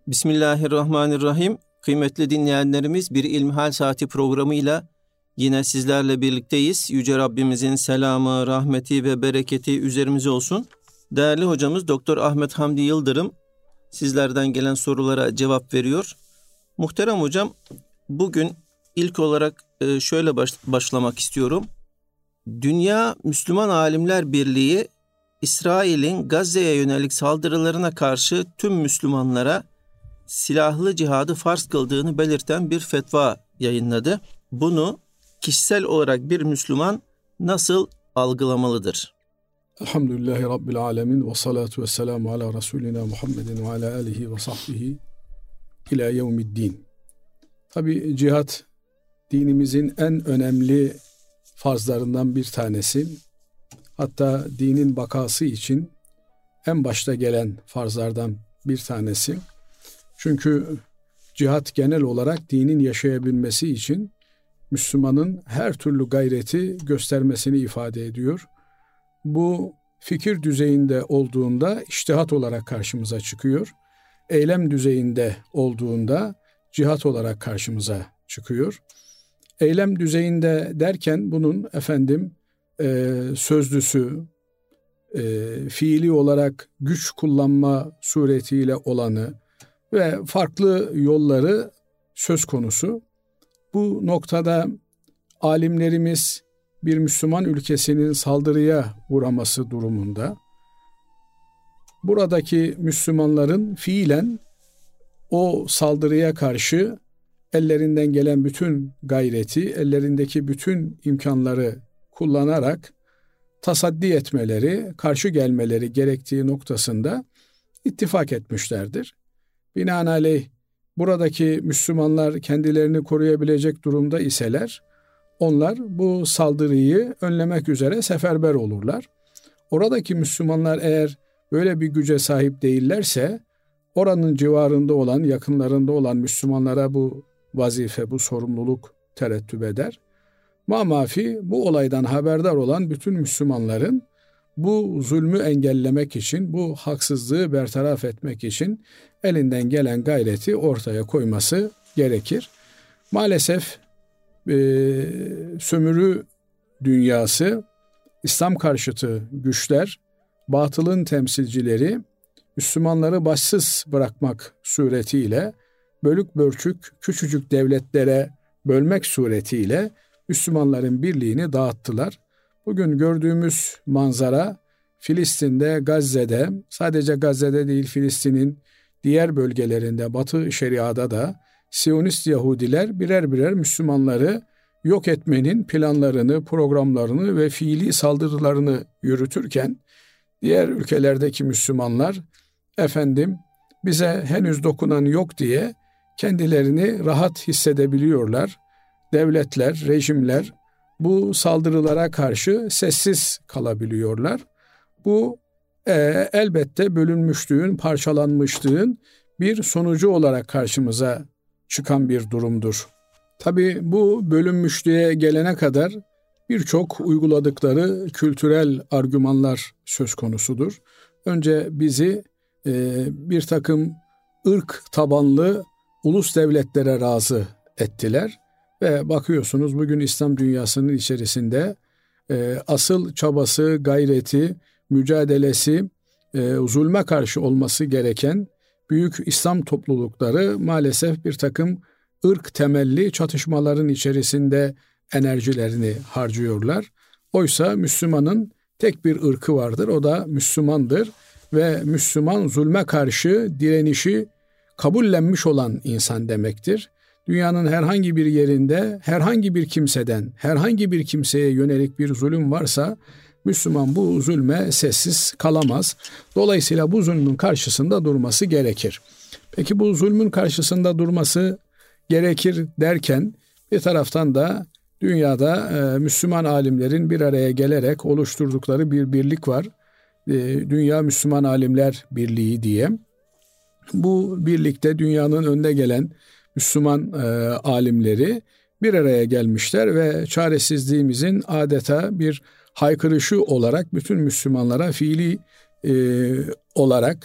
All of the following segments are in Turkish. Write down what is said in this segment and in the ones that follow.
Bismillahirrahmanirrahim. Kıymetli dinleyenlerimiz, bir İlmihal Saati programıyla yine sizlerle birlikteyiz. Yüce Rabbimizin selamı, rahmeti ve bereketi üzerimize olsun. Değerli hocamız Doktor Ahmet Hamdi Yıldırım sizlerden gelen sorulara cevap veriyor. Muhterem hocam, bugün ilk olarak şöyle başlamak istiyorum. Dünya Müslüman Alimler Birliği, İsrail'in Gazze'ye yönelik saldırılarına karşı tüm Müslümanlara silahlı cihadı farz kıldığını belirten bir fetva yayınladı. Bunu kişisel olarak bir Müslüman nasıl algılamalıdır? Elhamdülillahi Rabbil alemin ve salatu ve selamu ala Resulina Muhammedin ve ala alihi ve sahbihi ila yevmiddin. Tabi cihat dinimizin en önemli farzlarından bir tanesi. Hatta dinin bakası için en başta gelen farzlardan bir tanesi. Çünkü cihat genel olarak dinin yaşayabilmesi için Müslümanın her türlü gayreti göstermesini ifade ediyor. Bu fikir düzeyinde olduğunda içtihat olarak karşımıza çıkıyor. Eylem düzeyinde olduğunda cihat olarak karşımıza çıkıyor. Eylem düzeyinde derken bunun sözlüsü, fiili olarak güç kullanma suretiyle olanı ve farklı yolları söz konusu. Bu noktada alimlerimiz bir Müslüman ülkesinin saldırıya uğraması durumunda buradaki Müslümanların fiilen o saldırıya karşı ellerinden gelen bütün gayreti, ellerindeki bütün imkanları kullanarak tasaddi etmeleri, karşı gelmeleri gerektiği noktasında ittifak etmişlerdir. Binaenaleyh buradaki Müslümanlar kendilerini koruyabilecek durumda iseler, onlar bu saldırıyı önlemek üzere seferber olurlar. Oradaki Müslümanlar eğer böyle bir güce sahip değillerse, oranın civarında olan, yakınlarında olan Müslümanlara bu vazife, bu sorumluluk terettüp eder. Mamafi bu olaydan haberdar olan bütün Müslümanların bu zulmü engellemek için, bu haksızlığı bertaraf etmek için elinden gelen gayreti ortaya koyması gerekir. Maalesef sömürü dünyası, İslam karşıtı güçler, batılın temsilcileri Müslümanları başsız bırakmak suretiyle, bölük bölçük küçücük devletlere bölmek suretiyle Müslümanların birliğini dağıttılar. Bugün gördüğümüz manzara Filistin'de, Gazze'de, sadece Gazze'de değil Filistin'in diğer bölgelerinde, Batı Şeria'da da Siyonist Yahudiler birer birer Müslümanları yok etmenin planlarını, programlarını ve fiili saldırılarını yürütürken diğer ülkelerdeki Müslümanlar bize henüz dokunan yok diye kendilerini rahat hissedebiliyorlar. Devletler, rejimler bu saldırılara karşı sessiz kalabiliyorlar. Bu elbette bölünmüşlüğün, parçalanmışlığın bir sonucu olarak karşımıza çıkan bir durumdur. Tabii bu bölünmüşlüğe gelene kadar birçok uyguladıkları kültürel argümanlar söz konusudur. Önce bizi bir takım ırk tabanlı ulus devletlere razı ettiler. Ve bakıyorsunuz bugün İslam dünyasının içerisinde asıl çabası, gayreti, mücadelesi zulme karşı olması gereken büyük İslam toplulukları maalesef bir takım ırk temelli çatışmaların içerisinde enerjilerini harcıyorlar. Oysa Müslümanın tek bir ırkı vardır, o da Müslümandır ve Müslüman zulme karşı direnişi kabullenmiş olan insan demektir. Dünyanın herhangi bir yerinde herhangi bir kimseden, herhangi bir kimseye yönelik bir zulüm varsa Müslüman bu zulme sessiz kalamaz. Dolayısıyla bu zulmün karşısında durması gerekir. Peki bu zulmün karşısında durması gerekir derken bir taraftan da dünyada Müslüman alimlerin bir araya gelerek oluşturdukları bir birlik var. Dünya Müslüman Alimler Birliği diye. Bu birlikte dünyanın önde gelen Müslüman alimleri bir araya gelmişler ve çaresizliğimizin adeta bir haykırışı olarak bütün Müslümanlara fiili olarak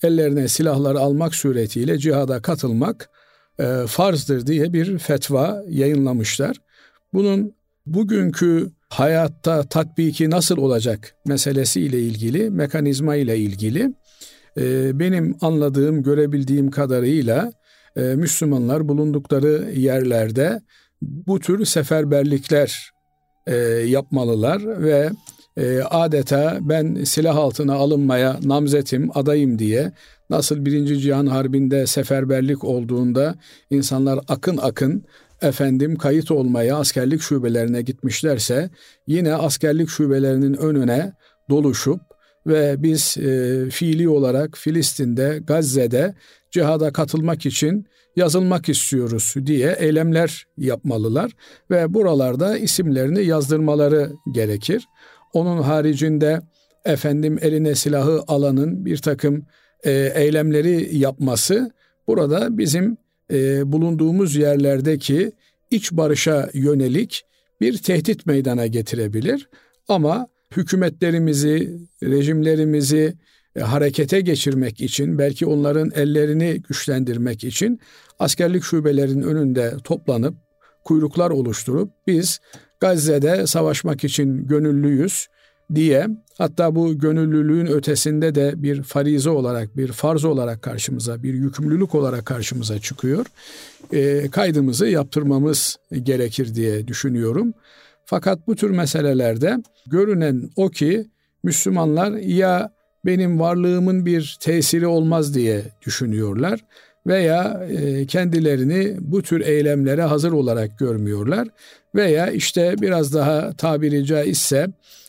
ellerine silahları almak suretiyle cihada katılmak farzdır diye bir fetva yayınlamışlar. Bunun bugünkü hayatta tatbiki nasıl olacak meselesiyle ilgili, mekanizma ile ilgili benim anladığım, görebildiğim kadarıyla Müslümanlar bulundukları yerlerde bu tür seferberlikler yapmalılar ve adeta ben silah altına alınmaya namzetim, adayım diye nasıl 1. Cihan Harbi'nde seferberlik olduğunda insanlar akın akın kayıt olmaya askerlik şubelerine gitmişlerse yine askerlik şubelerinin önüne doluşup ve biz fiili olarak Filistin'de, Gazze'de cihada katılmak için yazılmak istiyoruz diye eylemler yapmalılar ve buralarda isimlerini yazdırmaları gerekir. Onun haricinde eline silahı alanın bir takım eylemleri yapması burada bizim bulunduğumuz yerlerdeki iç barışa yönelik bir tehdit meydana getirebilir. Ama hükümetlerimizi, rejimlerimizi harekete geçirmek için, belki onların ellerini güçlendirmek için askerlik şubelerinin önünde toplanıp, kuyruklar oluşturup biz Gazze'de savaşmak için gönüllüyüz diye, hatta bu gönüllülüğün ötesinde de bir farize olarak, bir farz olarak karşımıza, bir yükümlülük olarak karşımıza çıkıyor. Kaydımızı yaptırmamız gerekir diye düşünüyorum. Fakat bu tür meselelerde görünen o ki Müslümanlar ya benim varlığımın bir tesiri olmaz diye düşünüyorlar veya kendilerini bu tür eylemlere hazır olarak görmüyorlar veya işte biraz daha tabiri caizse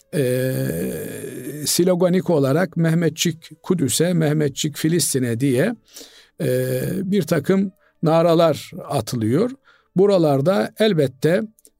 sloganik olarak Mehmetçik Kudüs'e, Mehmetçik Filistin'e diye bir takım naralar atılıyor. Buralarda elbette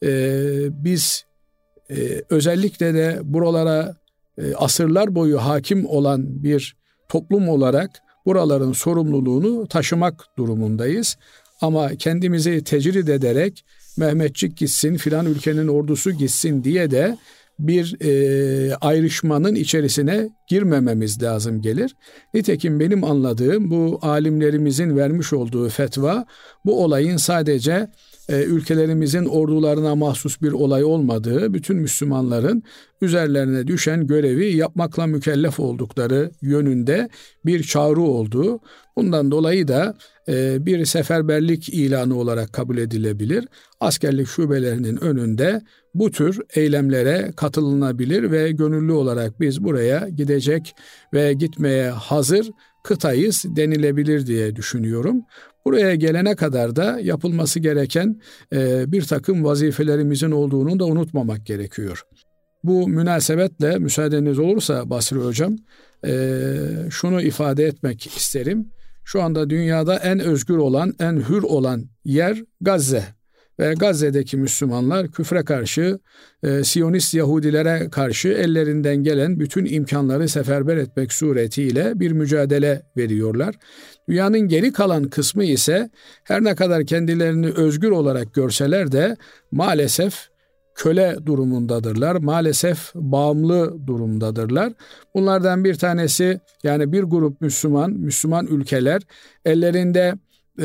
biz özellikle de buralara asırlar boyu hakim olan bir toplum olarak buraların sorumluluğunu taşımak durumundayız. Ama kendimizi tecrid ederek Mehmetçik gitsin, filan ülkenin ordusu gitsin diye de bir ayrışmanın içerisine girmememiz lazım gelir. Nitekim benim anladığım bu alimlerimizin vermiş olduğu fetva bu olayın sadece ülkelerimizin ordularına mahsus bir olay olmadığı, bütün Müslümanların üzerlerine düşen görevi yapmakla mükellef oldukları yönünde bir çağrı olduğu, bundan dolayı da bir seferberlik ilanı olarak kabul edilebilir. Askerlik şubelerinin önünde bu tür eylemlere katılınabilir ve gönüllü olarak biz buraya gidecek ve gitmeye hazır kıtayız denilebilir diye düşünüyorum. Buraya gelene kadar da yapılması gereken bir takım vazifelerimizin olduğunu da unutmamak gerekiyor. Bu münasebetle müsaadeniz olursa Basri Hocam şunu ifade etmek isterim. Şu anda dünyada en özgür olan, en hür olan yer Gazze. Ve Gazze'deki Müslümanlar küfre karşı, Siyonist Yahudilere karşı ellerinden gelen bütün imkanları seferber etmek suretiyle bir mücadele veriyorlar. Dünyanın geri kalan kısmı ise her ne kadar kendilerini özgür olarak görseler de maalesef köle durumundadırlar. Maalesef bağımlı durumdadırlar. Bunlardan bir tanesi, yani bir grup Müslüman ülkeler ellerinde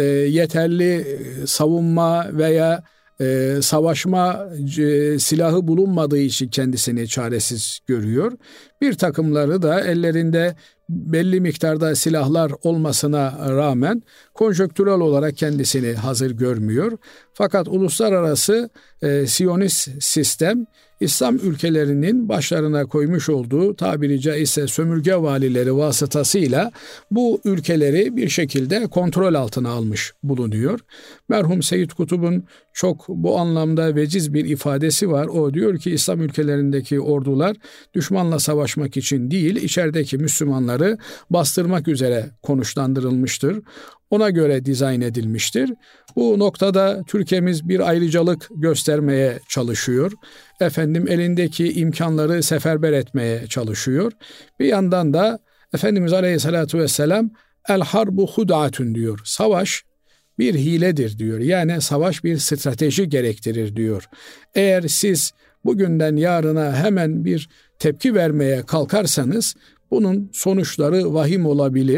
yeterli savunma veya savaşma silahı bulunmadığı için kendisini çaresiz görüyor. Bir takımları da ellerinde belli miktarda silahlar olmasına rağmen konjonktürel olarak kendisini hazır görmüyor. Fakat uluslararası Siyonist sistem İslam ülkelerinin başlarına koymuş olduğu tabiri caizse sömürge valileri vasıtasıyla bu ülkeleri bir şekilde kontrol altına almış bulunuyor. Merhum Seyyid Kutub'un çok bu anlamda veciz bir ifadesi var. O diyor ki İslam ülkelerindeki ordular düşmanla savaşmak için değil, içerideki Müslümanları bastırmak üzere konuşlandırılmıştır. Ona göre dizayn edilmiştir. Bu noktada Türkiye'miz bir ayrıcalık göstermeye çalışıyor. Elindeki imkanları seferber etmeye çalışıyor. Bir yandan da Efendimiz Aleyhisselatü Vesselam el harbu hud'atun diyor. Savaş bir hiledir diyor. Yani savaş bir strateji gerektirir diyor. Eğer siz bugünden yarına hemen bir tepki vermeye kalkarsanız bunun sonuçları vahim olabilir.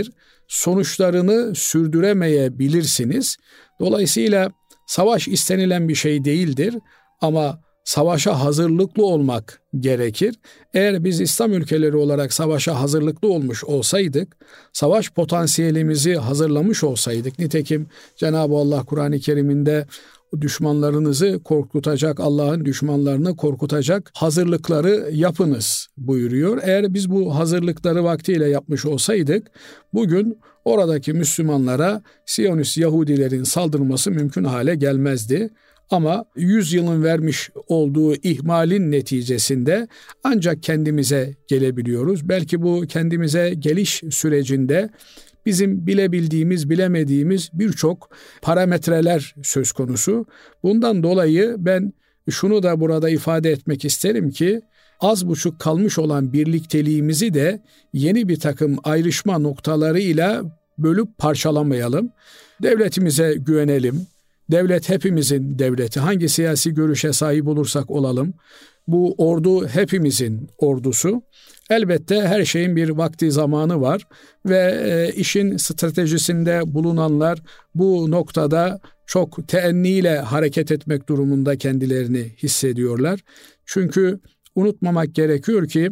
sonuçlarını sürdüremeyebilirsiniz. Dolayısıyla savaş istenilen bir şey değildir ama savaşa hazırlıklı olmak gerekir. Eğer biz İslam ülkeleri olarak savaşa hazırlıklı olmuş olsaydık, savaş potansiyelimizi hazırlamış olsaydık, nitekim Cenab-ı Allah Kur'an-ı Kerim'inde düşmanlarınızı korkutacak, Allah'ın düşmanlarını korkutacak hazırlıkları yapınız buyuruyor. Eğer biz bu hazırlıkları vaktiyle yapmış olsaydık, bugün oradaki Müslümanlara Siyonist Yahudilerin saldırması mümkün hale gelmezdi. Ama 100 yılın vermiş olduğu ihmalin neticesinde ancak kendimize gelebiliyoruz. Belki bu kendimize geliş sürecinde bizim bilebildiğimiz, bilemediğimiz birçok parametreler söz konusu. Bundan dolayı ben şunu da burada ifade etmek isterim ki, az buçuk kalmış olan birlikteliğimizi de yeni bir takım ayrışma noktalarıyla bölüp parçalamayalım. Devletimize güvenelim. Devlet hepimizin devleti. Hangi siyasi görüşe sahip olursak olalım. Bu ordu hepimizin ordusu. Elbette her şeyin bir vakti zamanı var ve işin stratejisinde bulunanlar bu noktada çok teenniyle hareket etmek durumunda kendilerini hissediyorlar. Çünkü unutmamak gerekiyor ki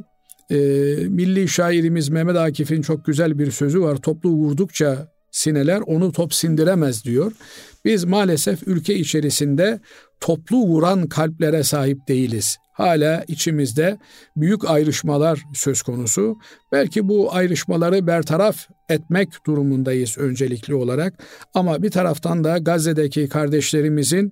milli şairimiz Mehmet Akif'in çok güzel bir sözü var. Toplu vurdukça sineler onu top sindiremez diyor. Biz maalesef ülke içerisinde toplu vuran kalplere sahip değiliz. Hala içimizde büyük ayrışmalar söz konusu. Belki bu ayrışmaları bertaraf etmek durumundayız öncelikli olarak. Ama bir taraftan da Gazze'deki kardeşlerimizin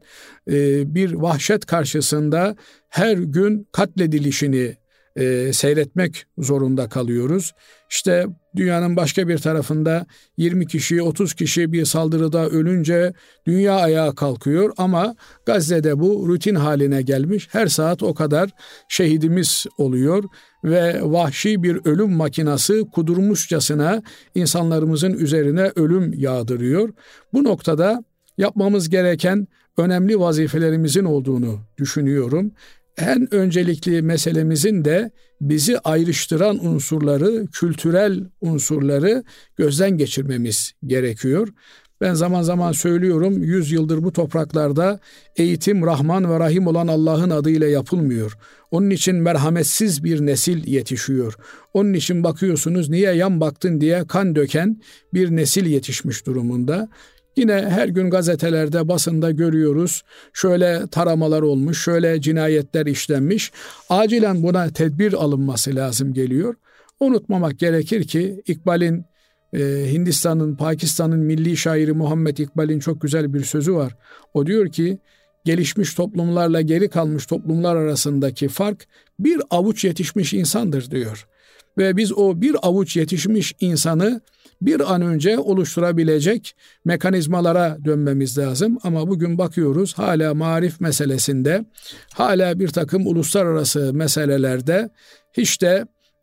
bir vahşet karşısında her gün katledilişini seyretmek zorunda kalıyoruz. İşte dünyanın başka bir tarafında 20 kişi, 30 kişi bir saldırıda ölünce dünya ayağa kalkıyor ama Gazze'de bu rutin haline gelmiş. Her saat o kadar şehidimiz oluyor ve vahşi bir ölüm makinası kudurmuşçasına insanlarımızın üzerine ölüm yağdırıyor. Bu noktada yapmamız gereken önemli vazifelerimizin olduğunu düşünüyorum. En öncelikli meselemizin de bizi ayrıştıran unsurları, kültürel unsurları gözden geçirmemiz gerekiyor. Ben zaman zaman söylüyorum, 100 yıldır bu topraklarda eğitim Rahman ve Rahim olan Allah'ın adıyla yapılmıyor. Onun için merhametsiz bir nesil yetişiyor. Onun için bakıyorsunuz niye yan baktın diye kan döken bir nesil yetişmiş durumunda. Yine her gün gazetelerde, basında görüyoruz. Şöyle taramalar olmuş, şöyle cinayetler işlenmiş. Acilen buna tedbir alınması lazım geliyor. Unutmamak gerekir ki İkbal'in, Hindistan'ın, Pakistan'ın milli şairi Muhammed İkbal'in çok güzel bir sözü var. O diyor ki, gelişmiş toplumlarla geri kalmış toplumlar arasındaki fark bir avuç yetişmiş insandır diyor. Ve biz o bir avuç yetişmiş insanı bir an önce oluşturabilecek mekanizmalara dönmemiz lazım. Ama bugün bakıyoruz hala marif meselesinde, hala bir takım uluslararası meselelerde hiç de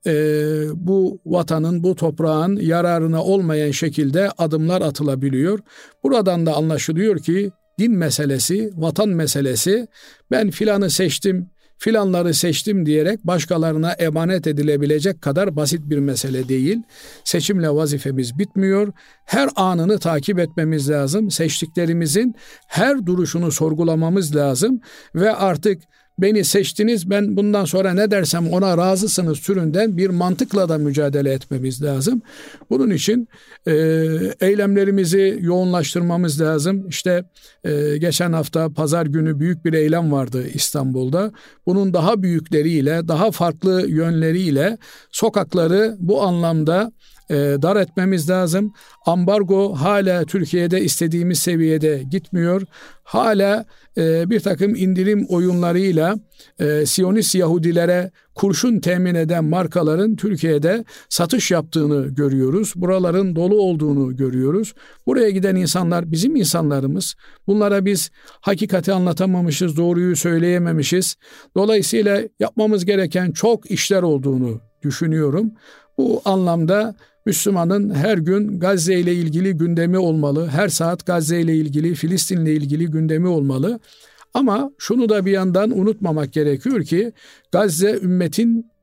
bu vatanın, bu toprağın yararına olmayan şekilde adımlar atılabiliyor. Buradan da anlaşılıyor ki din meselesi, vatan meselesi, ben filanı seçtim, filanları seçtim diyerek başkalarına emanet edilebilecek kadar basit bir mesele değil. Seçimle vazifemiz bitmiyor. Her anını takip etmemiz lazım. Seçtiklerimizin her duruşunu sorgulamamız lazım ve artık beni seçtiniz, ben bundan sonra ne dersem ona razısınız türünden bir mantıkla da mücadele etmemiz lazım. Bunun için eylemlerimizi yoğunlaştırmamız lazım. İşte geçen hafta pazar günü büyük bir eylem vardı İstanbul'da. Bunun daha büyükleriyle, daha farklı yönleriyle sokakları bu anlamda dar etmemiz lazım. Ambargo hala Türkiye'de istediğimiz seviyede gitmiyor. Hala bir takım indirim oyunlarıyla Siyonist Yahudilere kurşun temin eden markaların Türkiye'de satış yaptığını görüyoruz. Buraların dolu olduğunu görüyoruz. Buraya giden insanlar bizim insanlarımız. Bunlara biz hakikati anlatamamışız, doğruyu söyleyememişiz. Dolayısıyla yapmamız gereken çok işler olduğunu düşünüyorum. Bu anlamda Müslümanın her gün Gazze ile ilgili gündemi olmalı. Her saat Gazze ile ilgili, Filistin ile ilgili gündemi olmalı. Ama şunu da bir yandan unutmamak gerekiyor ki Gazze ümmetin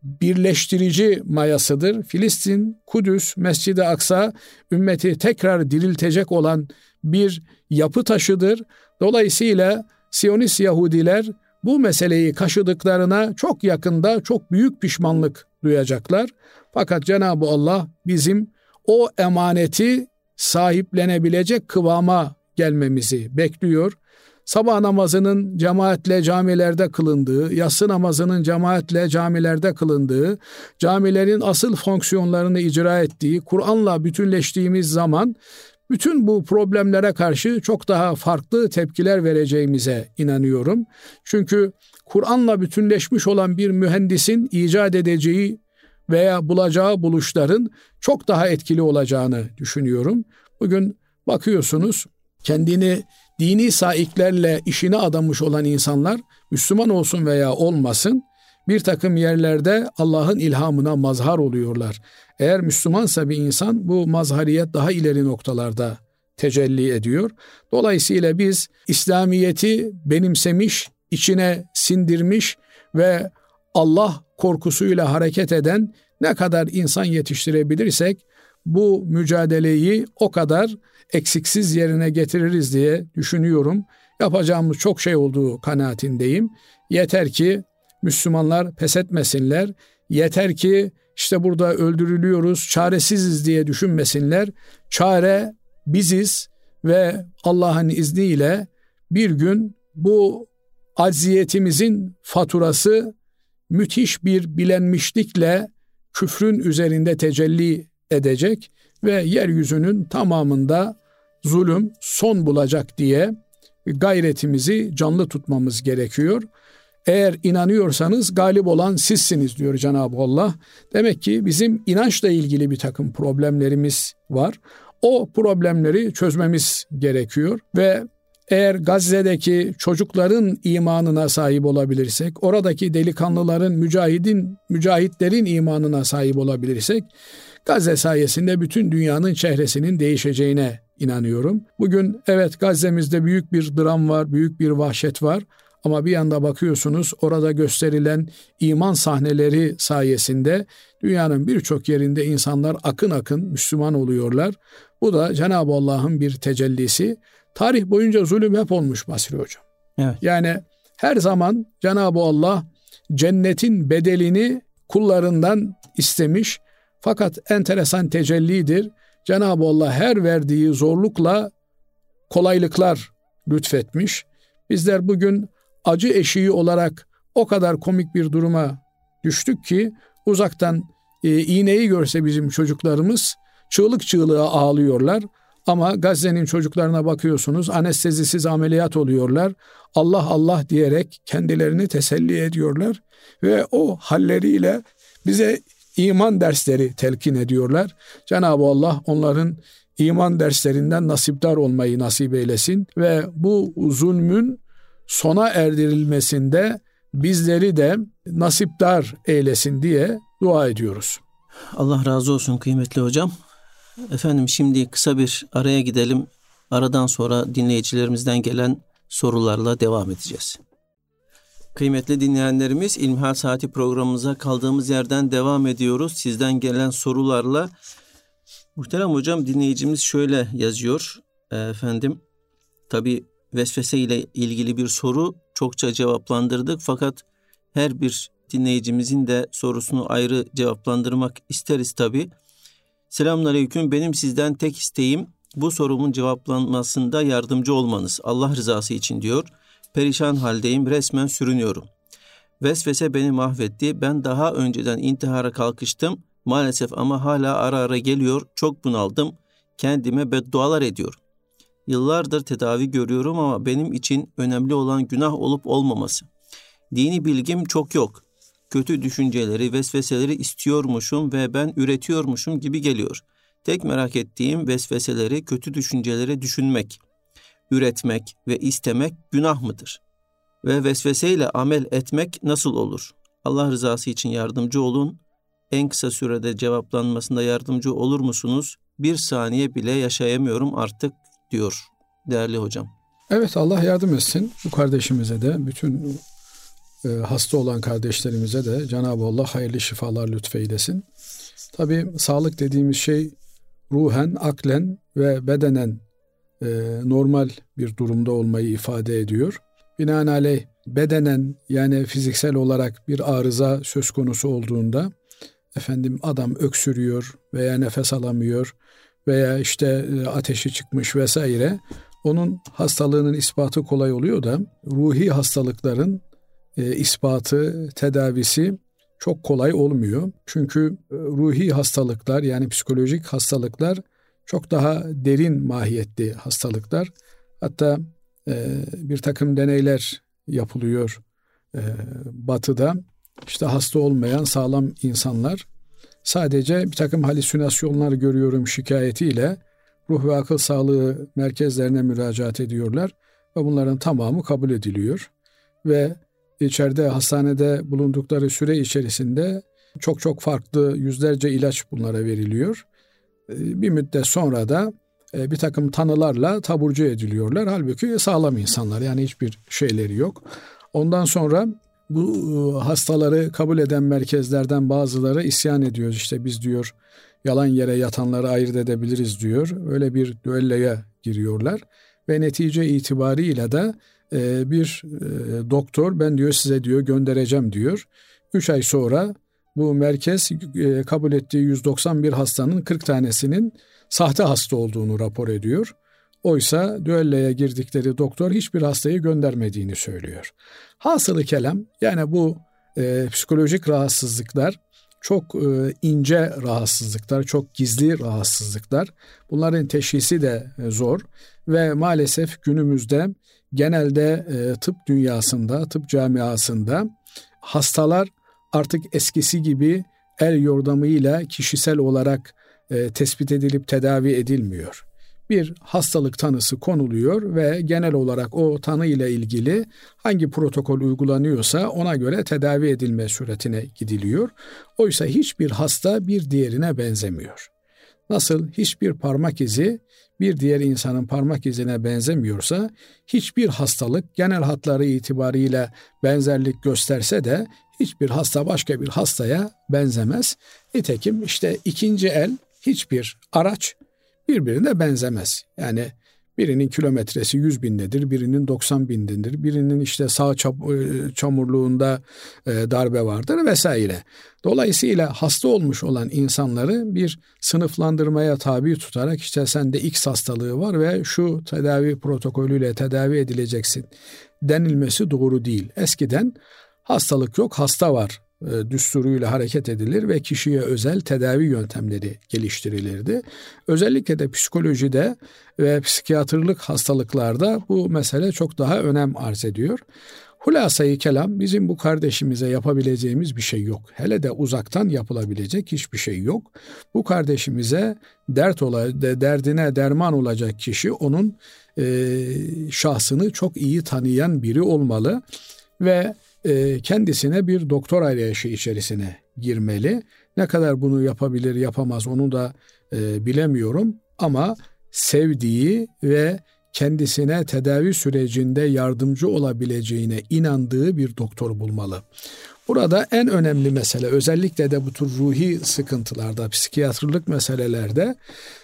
birleştirici mayasıdır. Filistin, Kudüs, Mescid-i Aksa ümmeti tekrar diriltecek olan bir yapı taşıdır. Dolayısıyla Siyonist Yahudiler bu meseleyi kaşıdıklarına çok yakında çok büyük pişmanlık duyacaklar. Fakat Cenab-ı Allah bizim o emaneti sahiplenebilecek kıvama gelmemizi bekliyor. Sabah namazının cemaatle camilerde kılındığı, yatsı namazının cemaatle camilerde kılındığı, camilerin asıl fonksiyonlarını icra ettiği, Kur'an'la bütünleştiğimiz zaman bütün bu problemlere karşı çok daha farklı tepkiler vereceğimize inanıyorum. Çünkü Kur'an'la bütünleşmiş olan bir mühendisin icat edeceği veya bulacağı buluşların çok daha etkili olacağını düşünüyorum. Bugün bakıyorsunuz kendini dini saiklerle işine adamış olan insanlar Müslüman olsun veya olmasın bir takım yerlerde Allah'ın ilhamına mazhar oluyorlar. Eğer Müslümansa bir insan bu mazhariyet daha ileri noktalarda tecelli ediyor. Dolayısıyla biz İslamiyet'i benimsemiş, içine sindirmiş ve Allah korkusuyla hareket eden ne kadar insan yetiştirebilirsek bu mücadeleyi o kadar eksiksiz yerine getiririz diye düşünüyorum. Yapacağımız çok şey olduğu kanaatindeyim. Yeter ki Müslümanlar pes etmesinler. Yeter ki işte burada öldürülüyoruz, çaresiziz diye düşünmesinler. Çare biziz ve Allah'ın izniyle bir gün bu acziyetimizin faturası müthiş bir bilenmişlikle küfrün üzerinde tecelli edecek ve yeryüzünün tamamında zulüm son bulacak diye gayretimizi canlı tutmamız gerekiyor. Eğer inanıyorsanız galip olan sizsiniz diyor Cenab-ı Allah. Demek ki bizim inançla ilgili bir takım problemlerimiz var. O problemleri çözmemiz gerekiyor ve eğer Gazze'deki çocukların imanına sahip olabilirsek, oradaki delikanlıların, mücahitlerin imanına sahip olabilirsek, Gazze sayesinde bütün dünyanın çehresinin değişeceğine inanıyorum. Bugün evet Gazze'mizde büyük bir dram var, büyük bir vahşet var. Ama bir yanda bakıyorsunuz orada gösterilen iman sahneleri sayesinde dünyanın birçok yerinde insanlar akın akın Müslüman oluyorlar. Bu da Cenab-ı Allah'ın bir tecellisi. Tarih boyunca zulüm hep olmuş Basri Hocam. Evet. Yani her zaman Cenab-ı Allah cennetin bedelini kullarından istemiş. Fakat enteresan tecellidir. Cenab-ı Allah her verdiği zorlukla kolaylıklar lütfetmiş. Bizler bugün acı eşiği olarak o kadar komik bir duruma düştük ki uzaktan iğneyi görse bizim çocuklarımız çığlık çığlığa ağlıyorlar. Ama Gazze'nin çocuklarına bakıyorsunuz anestezisiz ameliyat oluyorlar. Allah Allah diyerek kendilerini teselli ediyorlar ve o halleriyle bize iman dersleri telkin ediyorlar. Cenab-ı Allah onların iman derslerinden nasipdar olmayı nasip eylesin ve bu zulmün sona erdirilmesinde bizleri de nasipdar eylesin diye dua ediyoruz. Allah razı olsun kıymetli hocam. Efendim şimdi kısa bir araya gidelim. Aradan sonra dinleyicilerimizden gelen sorularla devam edeceğiz. Kıymetli dinleyenlerimiz, İlmihal Saati programımıza kaldığımız yerden devam ediyoruz. Sizden gelen sorularla. Muhterem hocam, dinleyicimiz şöyle yazıyor. Efendim, tabii vesvese ile ilgili bir soru çokça cevaplandırdık. Fakat her bir dinleyicimizin de sorusunu ayrı cevaplandırmak isteriz tabii. Selamünaleyküm. Benim sizden tek isteğim bu sorumun cevaplanmasında yardımcı olmanız. Allah rızası için diyor. Perişan haldeyim, resmen sürünüyorum. Vesvese beni mahvetti. Ben daha önceden intihara kalkıştım. Maalesef ama hala ara ara geliyor. Çok bunaldım. Kendime beddualar ediyorum. Yıllardır tedavi görüyorum ama benim için önemli olan günah olup olmaması. Dini bilgim çok yok. Kötü düşünceleri, vesveseleri istiyormuşum ve ben üretiyormuşum gibi geliyor. Tek merak ettiğim vesveseleri, kötü düşünceleri düşünmek, üretmek ve istemek günah mıdır? Ve vesveseyle amel etmek nasıl olur? Allah rızası için yardımcı olun. En kısa sürede cevaplanmasında yardımcı olur musunuz? 1 saniye bile yaşayamıyorum artık diyor değerli hocam. Evet, Allah yardım etsin bu kardeşimize de, bütün hasta olan kardeşlerimize de Cenab-ı Allah hayırlı şifalar lütfeylesin. Tabii sağlık dediğimiz şey ruhen, aklen ve bedenen normal bir durumda olmayı ifade ediyor. Binaenaleyh bedenen yani fiziksel olarak bir arıza söz konusu olduğunda adam öksürüyor veya nefes alamıyor veya işte ateşi çıkmış vesaire, onun hastalığının ispatı kolay oluyor da ruhi hastalıkların ispatı, tedavisi çok kolay olmuyor. Çünkü ruhi hastalıklar yani psikolojik hastalıklar çok daha derin mahiyetli hastalıklar. Hatta bir takım deneyler yapılıyor Batı'da. İşte hasta olmayan sağlam insanlar sadece bir takım halüsinasyonlar görüyorum şikayetiyle ruh ve akıl sağlığı merkezlerine müracaat ediyorlar ve bunların tamamı kabul ediliyor. Ve içeride hastanede bulundukları süre içerisinde çok farklı yüzlerce ilaç bunlara veriliyor. Bir müddet sonra da bir takım tanılarla taburcu ediliyorlar. Halbuki sağlam insanlar, yani hiçbir şeyleri yok. Ondan sonra bu hastaları kabul eden merkezlerden bazıları isyan ediyor. İşte biz diyor yalan yere yatanları ayırt edebiliriz diyor. Öyle bir düelloya giriyorlar ve netice itibariyle de bir doktor ben diyor size diyor göndereceğim diyor. 3 ay sonra bu merkez kabul ettiği 191 hastanın 40 tanesinin sahte hasta olduğunu rapor ediyor. Oysa düelloya girdikleri doktor hiçbir hastayı göndermediğini söylüyor. Hasılı kelam yani bu psikolojik rahatsızlıklar çok ince rahatsızlıklar, çok gizli rahatsızlıklar. Bunların teşhisi de zor ve maalesef günümüzde genelde tıp dünyasında, tıp camiasında hastalar artık eskisi gibi el yordamıyla kişisel olarak tespit edilip tedavi edilmiyor. Bir hastalık tanısı konuluyor ve genel olarak o tanı ile ilgili hangi protokol uygulanıyorsa ona göre tedavi edilme süretine gidiliyor. Oysa hiçbir hasta bir diğerine benzemiyor. Nasıl hiçbir parmak izi bir diğer insanın parmak izine benzemiyorsa, hiçbir hastalık genel hatları itibariyle benzerlik gösterse de hiçbir hasta başka bir hastaya benzemez. Nitekim işte ikinci el hiçbir araç birbirine benzemez. Yani birinin kilometresi 100 bindedir, birinin 90 bindedir, birinin işte sağ çamurluğunda darbe vardır vesaire. Dolayısıyla hasta olmuş olan insanları bir sınıflandırmaya tabi tutarak işte sende X hastalığı var ve şu tedavi protokolüyle tedavi edileceksin denilmesi doğru değil. Eskiden hastalık yok, hasta var düsturuyla hareket edilir ve kişiye özel tedavi yöntemleri geliştirilirdi. Özellikle de psikolojide ve psikiyatrlık hastalıklarda bu mesele çok daha önem arz ediyor. Hulasa-i kelam bizim bu kardeşimize yapabileceğimiz bir şey yok. Hele de uzaktan yapılabilecek hiçbir şey yok. Bu kardeşimize derdine derman olacak kişi onun şahsını çok iyi tanıyan biri olmalı ve kendisine bir doktor arayışı içerisine girmeli. Ne kadar bunu yapabilir yapamaz onu da bilemiyorum ama sevdiği ve kendisine tedavi sürecinde yardımcı olabileceğine inandığı bir doktor bulmalı. Burada en önemli mesele özellikle de bu tür ruhi sıkıntılarda, psikiyatrlık meselelerde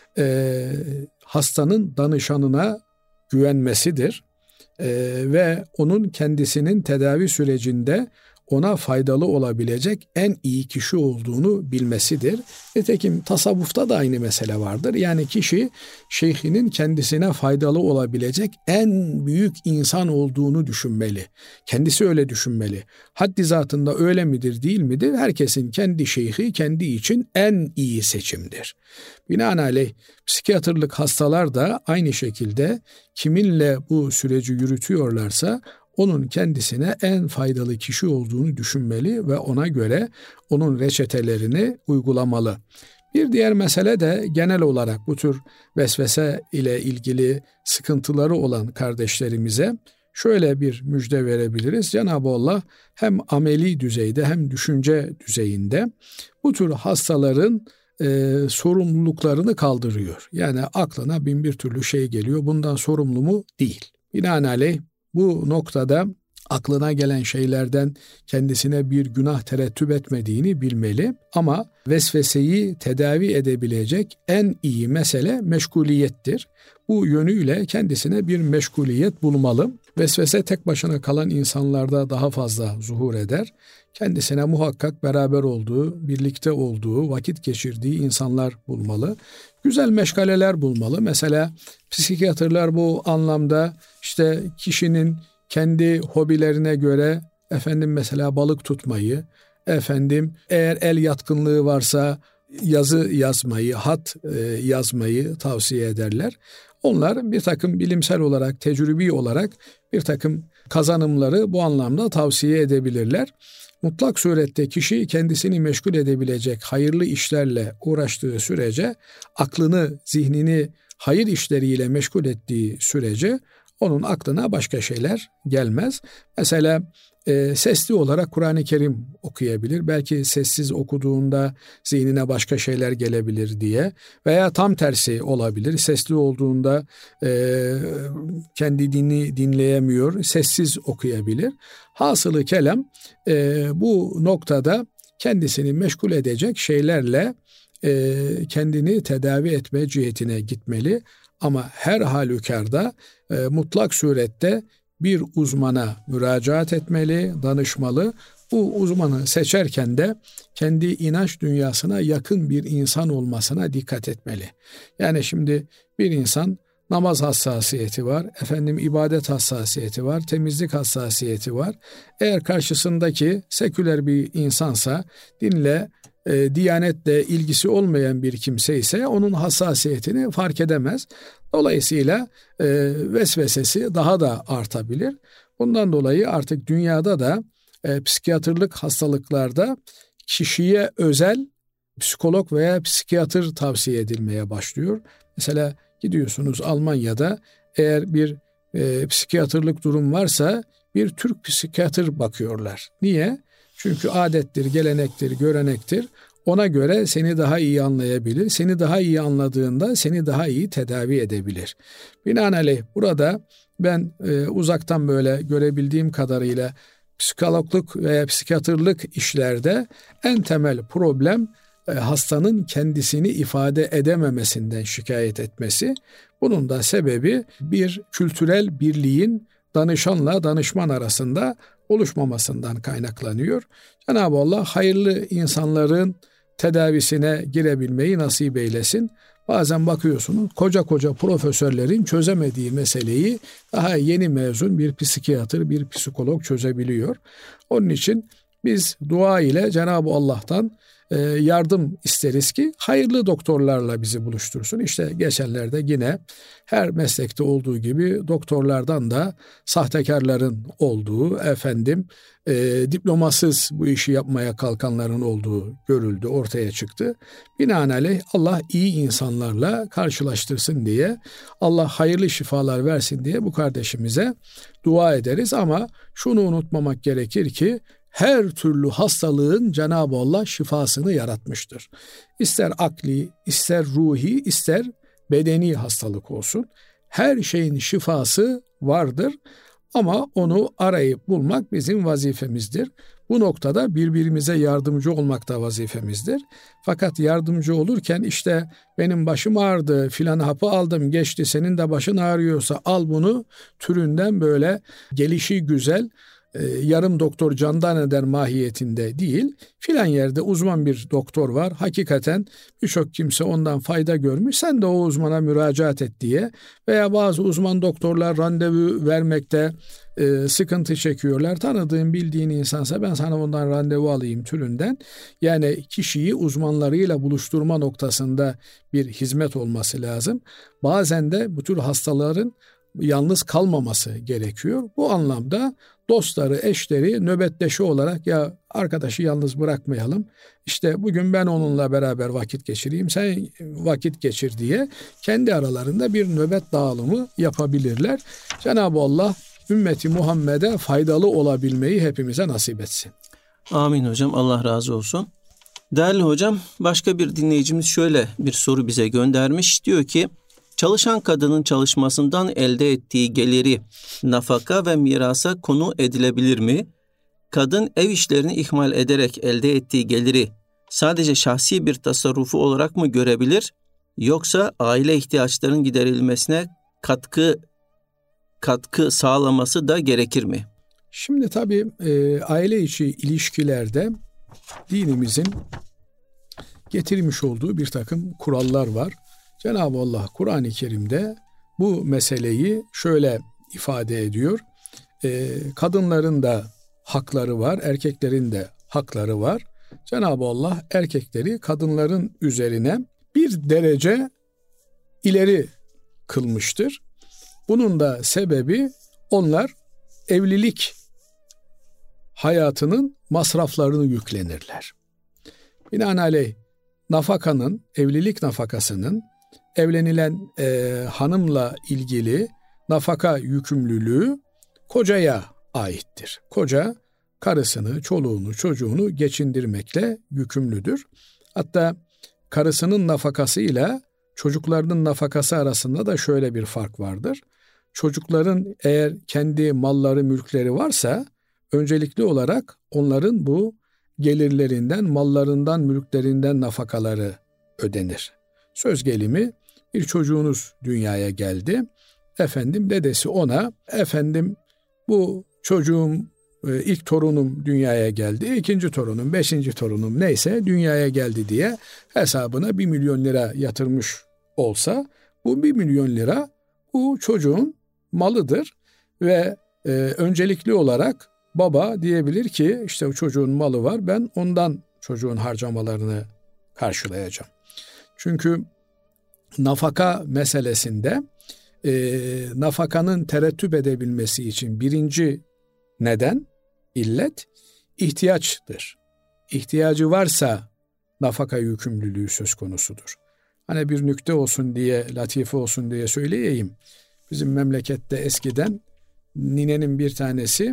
hastanın danışanına güvenmesidir. Ve onun kendisinin tedavi sürecinde ona faydalı olabilecek en iyi kişi olduğunu bilmesidir. Nitekim tasavvufta da aynı mesele vardır. Yani kişi şeyhinin kendisine faydalı olabilecek en büyük insan olduğunu düşünmeli. Kendisi öyle düşünmeli. Haddi zatında öyle midir değil midir? Herkesin kendi şeyhi kendi için en iyi seçimdir. Binaenaleyh psikiyatrlık hastalar da aynı şekilde kiminle bu süreci yürütüyorlarsa onun kendisine en faydalı kişi olduğunu düşünmeli ve ona göre onun reçetelerini uygulamalı. Bir diğer mesele de genel olarak bu tür vesvese ile ilgili sıkıntıları olan kardeşlerimize şöyle bir müjde verebiliriz. Cenab-ı Allah hem ameli düzeyde hem düşünce düzeyinde bu tür hastaların sorumluluklarını kaldırıyor. Yani aklına bin bir türlü şey geliyor. Bundan sorumlu mu? Değil. Binaenaleyh bu noktada aklına gelen şeylerden kendisine bir günah terettüp etmediğini bilmeli. Ama vesveseyi tedavi edebilecek en iyi mesele meşguliyettir. Bu yönüyle kendisine bir meşguliyet bulmalı. Vesvese tek başına kalan insanlarda daha fazla zuhur eder. Kendisine muhakkak beraber olduğu, birlikte olduğu, vakit geçirdiği insanlar bulmalı. Güzel meşgaleler bulmalı. Mesela psikiyatrlar bu anlamda işte kişinin kendi hobilerine göre mesela balık tutmayı, eğer el yatkınlığı varsa yazı yazmayı, hat yazmayı tavsiye ederler. Onlar bir takım bilimsel olarak, tecrübi olarak bir takım kazanımları bu anlamda tavsiye edebilirler. Mutlak surette kişi kendisini meşgul edebilecek hayırlı işlerle uğraştığı sürece, aklını, zihnini hayır işleriyle meşgul ettiği sürece onun aklına başka şeyler gelmez. Mesela sesli olarak Kur'an-ı Kerim okuyabilir. Belki sessiz okuduğunda zihnine başka şeyler gelebilir diye. Veya tam tersi olabilir. Sesli olduğunda kendi dinleyemiyor. Sessiz okuyabilir. Hasılı kelam bu noktada kendisini meşgul edecek şeylerle kendini tedavi etme cihetine gitmeli. Ama her halükarda mutlak surette bir uzmana müracaat etmeli, danışmalı. Bu uzmanı seçerken de kendi inanç dünyasına yakın bir insan olmasına dikkat etmeli. Yani şimdi bir insan namaz hassasiyeti var, ibadet hassasiyeti var, temizlik hassasiyeti var. Eğer karşısındaki seküler bir insansa, dinle, diyanetle ilgisi olmayan bir kimse ise onun hassasiyetini fark edemez. Dolayısıyla vesvesesi daha da artabilir. Bundan dolayı artık dünyada da psikiyatrlık hastalıklarda kişiye özel psikolog veya psikiyatr tavsiye edilmeye başlıyor. Mesela gidiyorsunuz Almanya'da, eğer bir psikiyatrlık durum varsa bir Türk psikiyatr bakıyorlar. Niye? Çünkü adettir, gelenektir, görenektir. Ona göre seni daha iyi anlayabilir. Seni daha iyi anladığında seni daha iyi tedavi edebilir. Binaenaleyh burada ben uzaktan böyle görebildiğim kadarıyla psikologluk veya psikiyatrlık işlerde en temel problem hastanın kendisini ifade edememesinden şikayet etmesi. Bunun da sebebi bir kültürel birliğin danışanla danışman arasında oluşmamasından kaynaklanıyor. Cenab-ı Allah hayırlı insanların tedavisine girebilmeyi nasip eylesin. Bazen bakıyorsunuz koca profesörlerin çözemediği meseleyi daha yeni mezun bir psikiyatr, bir psikolog çözebiliyor. Onun için biz dua ile Cenab-ı Allah'tan yardım isteriz ki hayırlı doktorlarla bizi buluştursun. İşte geçenlerde yine her meslekte olduğu gibi doktorlardan da sahtekarların olduğu, diplomasız bu işi yapmaya kalkanların olduğu görüldü, ortaya çıktı. Binaenaleyh Allah iyi insanlarla karşılaştırsın diye, Allah hayırlı şifalar versin diye bu kardeşimize dua ederiz. Ama şunu unutmamak gerekir ki her türlü hastalığın Cenab-ı Allah şifasını yaratmıştır. İster akli, ister ruhi, ister bedeni hastalık olsun. Her şeyin şifası vardır ama onu arayıp bulmak bizim vazifemizdir. Bu noktada birbirimize yardımcı olmak da vazifemizdir. Fakat yardımcı olurken işte benim başım ağrıdı, filan hapı aldım geçti, senin de başın ağrıyorsa al bunu türünden böyle gelişi güzel, yarım doktor candan eder mahiyetinde değil, filan yerde uzman bir doktor var, hakikaten birçok kimse ondan fayda görmüş, sen de o uzmana müracaat et diye, veya bazı uzman doktorlar randevu vermekte sıkıntı çekiyorlar. Tanıdığın, bildiğin insansa ben sana ondan randevu alayım türünden. Yani kişiyi uzmanlarıyla buluşturma noktasında bir hizmet olması lazım. Bazen de bu tür hastaların yalnız kalmaması gerekiyor. Bu anlamda dostları, eşleri nöbetleşi olarak, ya arkadaşı yalnız bırakmayalım, İşte bugün ben onunla beraber vakit geçireyim, sen vakit geçir diye kendi aralarında bir nöbet dağılımı yapabilirler. Cenab-ı Allah ümmeti Muhammed'e faydalı olabilmeyi hepimize nasip etsin. Amin hocam, Allah razı olsun. Değerli hocam, başka bir dinleyicimiz şöyle bir soru bize göndermiş. Diyor ki, Çalışan kadının çalışmasından elde ettiği geliri nafaka ve mirasa konu edilebilir mi? Kadın ev işlerini ihmal ederek elde ettiği geliri sadece şahsi bir tasarrufu olarak mı görebilir, yoksa aile ihtiyaçlarının giderilmesine katkı sağlaması da gerekir mi? Şimdi tabii aile içi ilişkilerde dinimizin getirmiş olduğu bir takım kurallar var. Cenab-ı Allah Kur'an-ı Kerim'de bu meseleyi şöyle ifade ediyor. Kadınların da hakları var, erkeklerin de hakları var. Cenab-ı Allah erkekleri kadınların üzerine bir derece ileri kılmıştır. Bunun da sebebi onlar evlilik hayatının masraflarını yüklenirler. Binaenaleyh nafakanın, evlilik nafakasının evlenilen hanımla ilgili nafaka yükümlülüğü kocaya aittir. Koca karısını, çoluğunu, çocuğunu geçindirmekle yükümlüdür. Hatta karısının nafakasıyla çocuklarının nafakası arasında da şöyle bir fark vardır. Çocukların eğer kendi malları, mülkleri varsa öncelikli olarak onların bu gelirlerinden, mallarından, mülklerinden nafakaları ödenir. Söz gelimi bir çocuğunuz dünyaya geldi. Dedesi ona, bu çocuğum, ilk torunum dünyaya geldi, ikinci torunum, 5. torunum neyse dünyaya geldi diye hesabına 1 milyon lira yatırmış olsa, bu 1 milyon lira bu çocuğun malıdır ve öncelikli olarak baba diyebilir ki işte o çocuğun malı var, ben ondan çocuğun harcamalarını karşılayacağım. Çünkü nafaka meselesinde nafakanın terettüp edebilmesi için birinci neden, illet ihtiyaçtır. İhtiyacı varsa nafaka yükümlülüğü söz konusudur. Hani bir nükte olsun diye, latife olsun diye söyleyeyim. Bizim memlekette eskiden ninenin bir tanesi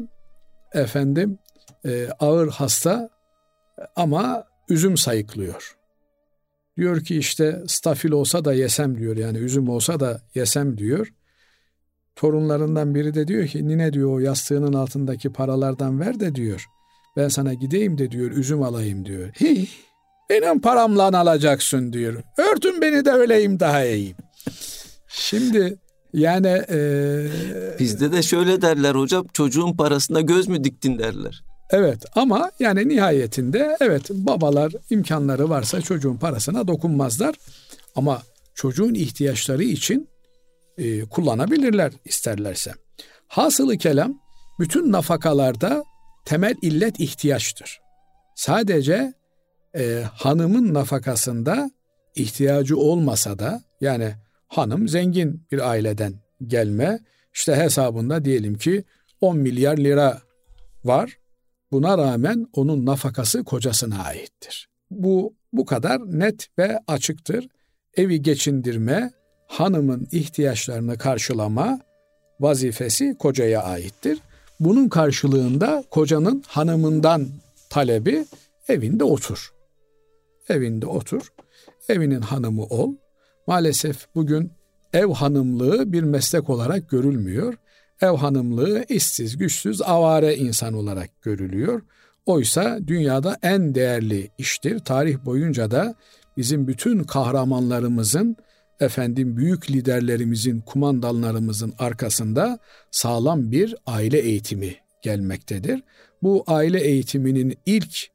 ağır hasta ama üzüm sayıklıyor. Diyor ki işte stafil olsa da yesem diyor, yani üzüm olsa da yesem diyor. Torunlarından biri de diyor ki nine diyor o yastığının altındaki paralardan ver de diyor. Ben sana gideyim de diyor üzüm alayım diyor. Benim paramla alacaksın diyor. Örtün beni de öleyim daha iyiyim. Şimdi yani bizde de şöyle derler hocam, çocuğun parasına göz mü diktin derler. Evet ama yani nihayetinde babalar imkanları varsa çocuğun parasına dokunmazlar. Ama çocuğun ihtiyaçları için kullanabilirler isterlerse. Hasılı kelam bütün nafakalarda temel illet ihtiyaçtır. Sadece hanımın nafakasında ihtiyacı olmasa da, yani hanım zengin bir aileden gelme, işte hesabında diyelim ki 10 milyar lira var. Buna rağmen onun nafakası kocasına aittir. Bu kadar net ve açıktır. Evi geçindirme, hanımın ihtiyaçlarını karşılama vazifesi kocaya aittir. Bunun karşılığında kocanın hanımından talebi evinde otur. Evinde otur, evinin hanımı ol. Maalesef bugün ev hanımlığı bir meslek olarak görülmüyor. Ev hanımlığı işsiz, güçsüz, avare insan olarak görülüyor. Oysa dünyada en değerli iştir. Tarih boyunca da bizim bütün kahramanlarımızın, büyük liderlerimizin, kumandanlarımızın arkasında sağlam bir aile eğitimi gelmektedir. Bu aile eğitiminin ilk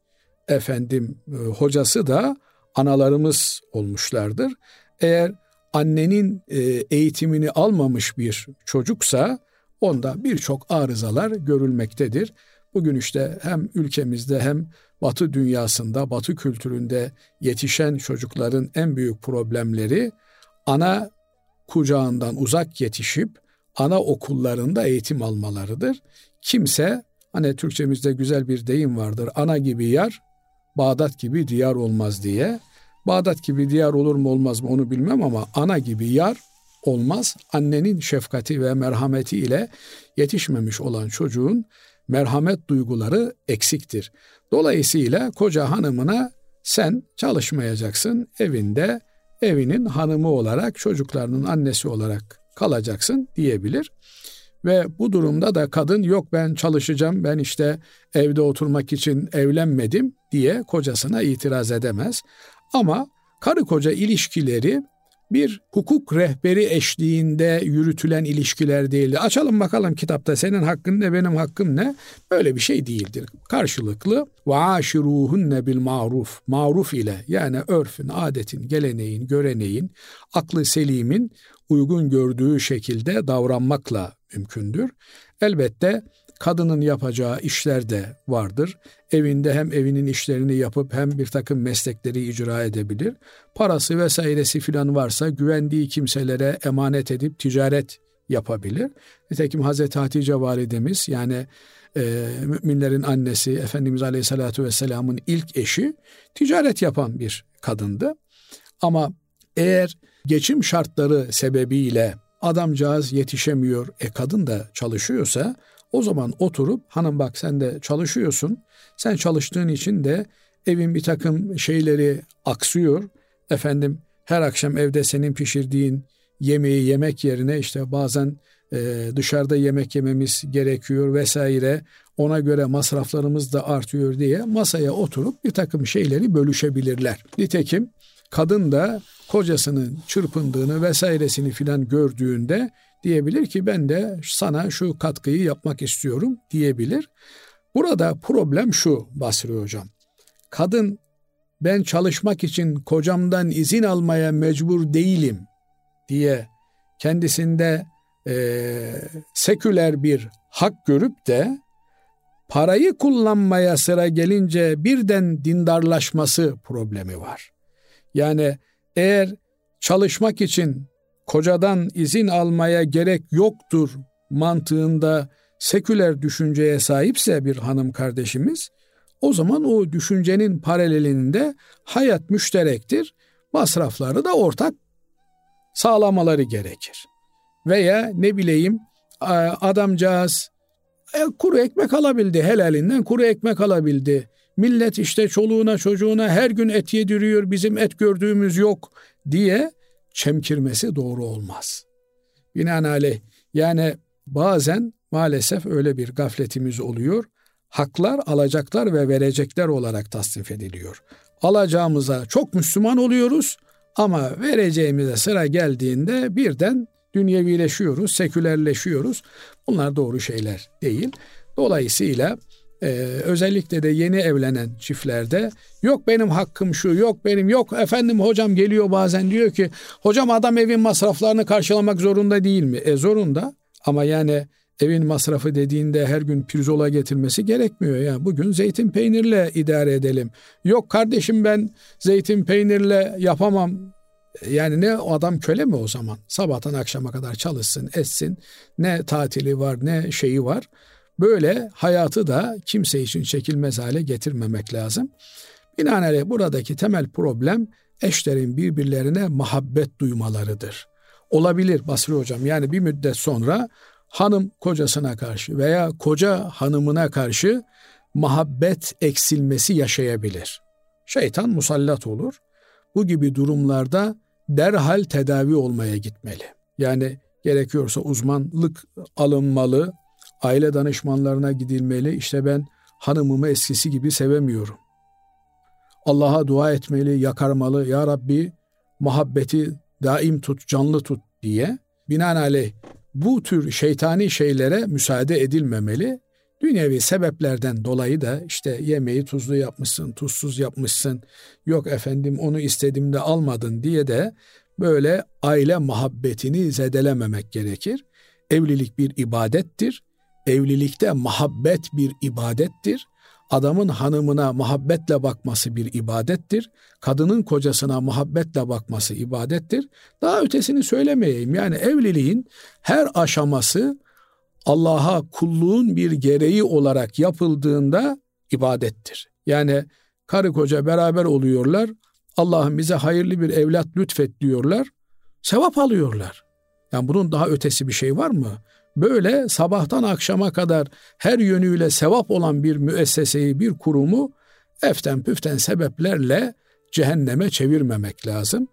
hocası da analarımız olmuşlardır. Eğer annenin eğitimini almamış bir çocuksa onda birçok arızalar görülmektedir. Bugün işte hem ülkemizde hem Batı dünyasında, Batı kültüründe yetişen çocukların en büyük problemleri ana kucağından uzak yetişip ana okullarında eğitim almalarıdır. Kimse, hani Türkçemizde güzel bir deyim vardır, ana gibi yar, Bağdat gibi diyar olmaz diye. Bağdat gibi diyar olur mu olmaz mı onu bilmem ama ana gibi yar olmaz. Annenin şefkati ve merhameti ile yetişmemiş olan çocuğun merhamet duyguları eksiktir. Dolayısıyla koca hanımına sen çalışmayacaksın, evinde evinin hanımı olarak, çocuklarının annesi olarak kalacaksın diyebilir. Ve bu durumda da kadın yok ben çalışacağım, ben işte evde oturmak için evlenmedim diye kocasına itiraz edemez. Ama karı koca ilişkileri bir hukuk rehberi eşliğinde yürütülen ilişkiler değildir. Açalım bakalım kitapta senin hakkın ne, benim hakkım ne? Böyle bir şey değildir. Karşılıklı ve aşiruhunne bil maruf. Maruf ile, yani örfün, adetin, geleneğin, göreneğin, aklı selimin uygun gördüğü şekilde davranmakla mümkündür. Elbette kadının yapacağı işler de vardır. Evinde hem evinin işlerini yapıp hem bir takım meslekleri icra edebilir. Parası vesairesi filan varsa güvendiği kimselere emanet edip ticaret yapabilir. Nitekim Hazreti Hatice validemiz, yani müminlerin annesi, Efendimiz Aleyhisselatü Vesselam'ın ilk eşi ticaret yapan bir kadındı. Ama eğer geçim şartları sebebiyle adamcağız yetişemiyor, kadın da çalışıyorsa, o zaman oturup hanım bak sen de çalışıyorsun, sen çalıştığın için de evin bir takım şeyleri aksıyor. Efendim her akşam evde senin pişirdiğin yemeği yemek yerine işte bazen dışarıda yemek yememiz gerekiyor vesaire, ona göre masraflarımız da artıyor diye masaya oturup bir takım şeyleri bölüşebilirler. Nitekim kadın da kocasının çırpındığını vesairesini filan gördüğünde diyebilir ki ben de sana şu katkıyı yapmak istiyorum diyebilir. Burada problem şu Basri Hocam. Kadın ben çalışmak için kocamdan izin almaya mecbur değilim diye kendisinde seküler bir hak görüp de parayı kullanmaya sıra gelince birden dindarlaşması problemi var. Yani eğer çalışmak için kocadan izin almaya gerek yoktur mantığında seküler düşünceye sahipse bir hanım kardeşimiz, o zaman o düşüncenin paralelinde hayat müşterektir, masrafları da ortak sağlamaları gerekir. Veya ne bileyim adamcağız kuru ekmek alabildi, helalinden kuru ekmek alabildi. Millet işte çoluğuna çocuğuna her gün et yediriyor, bizim et gördüğümüz yok diye çemkirmesi doğru olmaz. Binaenaleyh yani bazen maalesef öyle bir gafletimiz oluyor. Haklar, alacaklar ve verecekler olarak tasnif ediliyor. Alacağımıza çok Müslüman oluyoruz ama vereceğimize sıra geldiğinde birden dünyevileşiyoruz, sekülerleşiyoruz. Bunlar doğru şeyler değil. Dolayısıyla özellikle de yeni evlenen çiftlerde yok benim hakkım şu, yok benim, yok efendim hocam geliyor bazen diyor ki hocam adam evin masraflarını karşılamak zorunda değil mi? Zorunda ama yani evin masrafı dediğinde her gün pirzola getirmesi gerekmiyor. Yani bugün zeytin peynirle idare edelim. Yok kardeşim ben zeytin peynirle yapamam. Yani ne adam köle mi o zaman? Sabahtan akşama kadar çalışsın, etsin. Ne tatili var, ne şeyi var. Böyle hayatı da kimse için çekilmez hale getirmemek lazım. Binaenaleyh buradaki temel problem eşlerin birbirlerine muhabbet duymalarıdır. Olabilir Basri Hocam, yani bir müddet sonra hanım kocasına karşı veya koca hanımına karşı muhabbet eksilmesi yaşayabilir. Şeytan musallat olur. Bu gibi durumlarda derhal tedavi olmaya gitmeli. Yani gerekiyorsa uzmanlık alınmalı, aile danışmanlarına gidilmeli. İşte ben hanımımı eskisi gibi sevemiyorum. Allah'a dua etmeli, yakarmalı. Ya Rabbi muhabbeti daim tut, canlı tut diye. Binaenaleyh bu tür şeytani şeylere müsaade edilmemeli. Dünyevi sebeplerden dolayı da işte yemeği tuzlu yapmışsın, tuzsuz yapmışsın, yok efendim onu istediğimde almadın diye de böyle aile muhabbetini zedelememek gerekir. Evlilik bir ibadettir. Evlilikte muhabbet bir ibadettir. Adamın hanımına muhabbetle bakması bir ibadettir. Kadının kocasına muhabbetle bakması ibadettir. Daha ötesini söylemeyeyim. Yani evliliğin her aşaması Allah'a kulluğun bir gereği olarak yapıldığında ibadettir. Yani karı koca beraber oluyorlar. Allah'ım bize hayırlı bir evlat lütfet diyorlar. Sevap alıyorlar. Yani bunun daha ötesi bir şey var mı? Böyle sabahtan akşama kadar her yönüyle sevap olan bir müesseseyi, bir kurumu eften püften sebeplerle cehenneme çevirmemek lazım.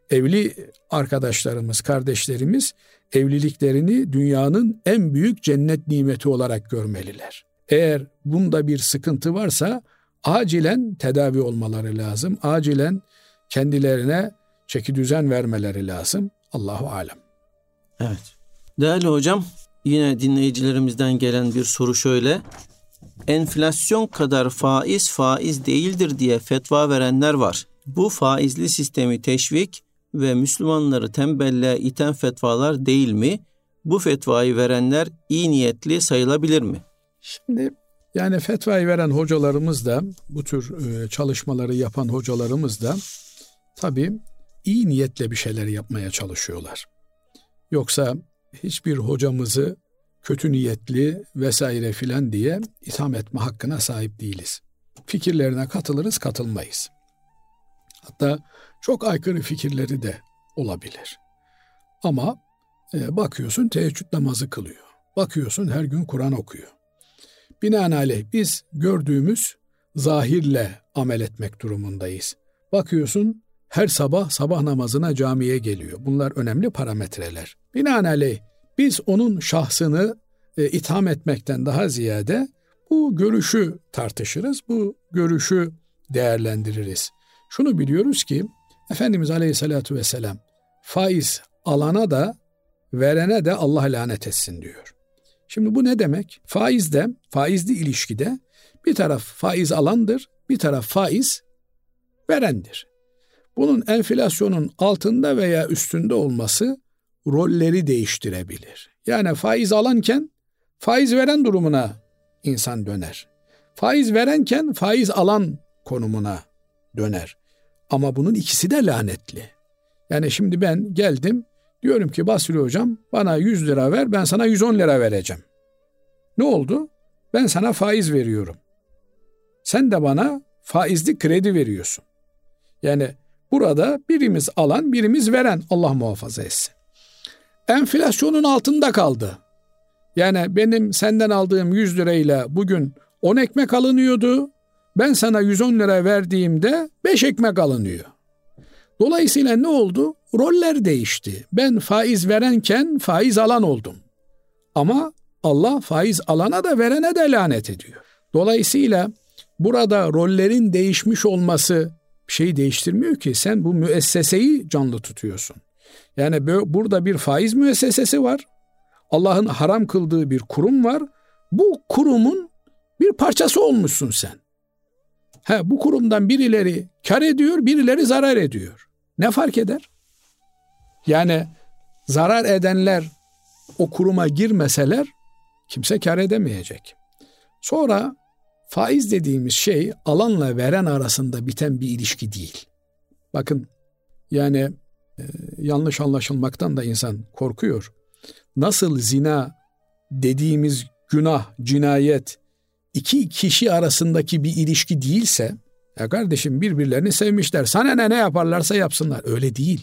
evli arkadaşlarımız, kardeşlerimiz evliliklerini dünyanın en büyük cennet nimeti olarak görmeliler. Eğer bunda bir sıkıntı varsa acilen tedavi olmaları lazım. Acilen kendilerine çekidüzen vermeleri lazım. Allahu alem. Evet. Değerli hocam, yine dinleyicilerimizden gelen bir soru şöyle. Enflasyon kadar faiz değildir diye fetva verenler var. Bu faizli sistemi teşvik ve Müslümanları tembelliğe iten fetvalar değil mi? Bu fetvayı verenler iyi niyetli sayılabilir mi? Şimdi yani fetvayı veren hocalarımız da, bu tür çalışmaları yapan hocalarımız da tabii iyi niyetle bir şeyler yapmaya çalışıyorlar. Yoksa hiçbir hocamızı kötü niyetli vesaire filan diye itham etme hakkına sahip değiliz. Fikirlerine katılırız, katılmayız. Hatta çok aykırı fikirleri de olabilir. Ama bakıyorsun teheccüd namazı kılıyor. Bakıyorsun her gün Kur'an okuyor. Binaenaleyh biz gördüğümüz zahirle amel etmek durumundayız. Bakıyorsun her sabah namazına camiye geliyor. Bunlar önemli parametreler. Binaenaleyh biz onun şahsını itham etmekten daha ziyade bu görüşü tartışırız, bu görüşü değerlendiririz. Şunu biliyoruz ki Efendimiz Aleyhisselatü Vesselam faiz alana da verene de Allah lanet etsin diyor. Şimdi bu ne demek? Faizli ilişkide bir taraf faiz alandır, bir taraf faiz verendir. Bunun enflasyonun altında veya üstünde olması rolleri değiştirebilir. Yani faiz alanken faiz veren durumuna insan döner. Faiz verenken faiz alan konumuna döner. Ama bunun ikisi de lanetli. Yani şimdi ben geldim, diyorum ki Basri hocam bana 100 lira ver, ben sana 110 lira vereceğim. Ne oldu? Ben sana faiz veriyorum. Sen de bana faizli kredi veriyorsun. Yani burada birimiz alan, birimiz veren, Allah muhafaza etsin. Enflasyonun altında kaldı. Yani benim senden aldığım 100 lirayla bugün 10 ekmek alınıyordu. Ben sana 110 lira verdiğimde 5 ekmek alınıyor. Dolayısıyla ne oldu? Roller değişti. Ben faiz verenken faiz alan oldum. Ama Allah faiz alana da verene de lanet ediyor. Dolayısıyla burada rollerin değişmiş olması bir şey değiştirmiyor ki. Sen bu müesseseyi canlı tutuyorsun. Yani burada bir faiz müessesesi var. Allah'ın haram kıldığı bir kurum var. Bu kurumun bir parçası olmuşsun sen. Bu kurumdan birileri kar ediyor, birileri zarar ediyor. Ne fark eder? Yani zarar edenler o kuruma girmeseler kimse kar edemeyecek. Sonra faiz dediğimiz şey alanla veren arasında biten bir ilişki değil. Bakın yani yanlış anlaşılmaktan da insan korkuyor. Nasıl zina dediğimiz günah, cinayet iki kişi arasındaki bir ilişki değilse, ya kardeşim birbirlerini sevmişler, sana ne yaparlarsa yapsınlar. Öyle değil.